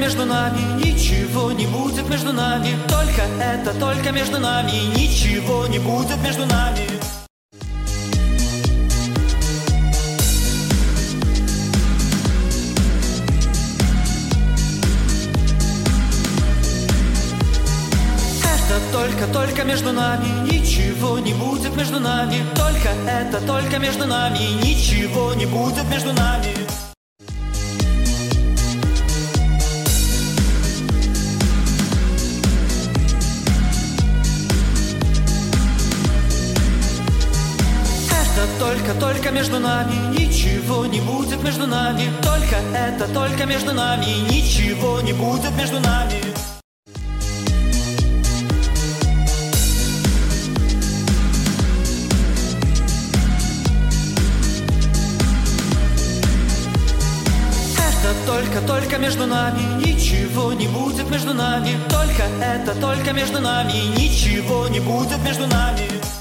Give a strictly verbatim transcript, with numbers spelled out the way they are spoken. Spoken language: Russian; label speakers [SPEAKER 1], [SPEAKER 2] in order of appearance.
[SPEAKER 1] между нами, ничего не будет между нами. Только это, только между нами, ничего не будет между нами. Только, только между нами, ничего не будет между нами. Только это, только между нами, ничего не будет между нами. Это только, только между нами, ничего не будет между нами. Только это, только между нами, ничего не будет между нами. Только, только между нами, ничего не будет между нами. Только это, только между нами, ничего не будет между нами.